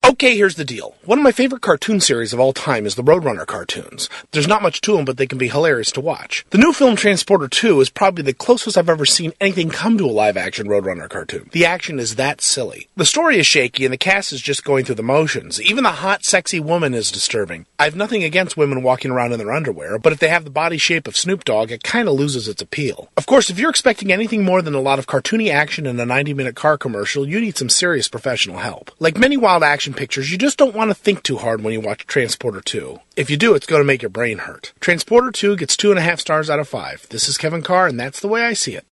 Okay, here's the deal. One of my favorite cartoon series of all time is the Roadrunner cartoons. There's not much to them, but they can be hilarious to watch. The new film Transporter 2 is probably the closest I've ever seen anything come to a live-action Roadrunner cartoon. The action is that silly. The story is shaky, and the cast is just going through the motions. Even the hot, sexy woman is disturbing. I have nothing against women walking around in their underwear, but if they have the body shape of Snoop Dogg, it kinda loses its appeal. Of course, if you're expecting anything more than a lot of cartoony action in a 90-minute car commercial, you need some serious professional help. Like many wild action pictures, you just don't want to think too hard when you watch Transporter 2. If you do, it's going to make your brain hurt. Transporter 2 gets 2.5 stars out of 5. This is Kevin Carr, and that's the way I see it.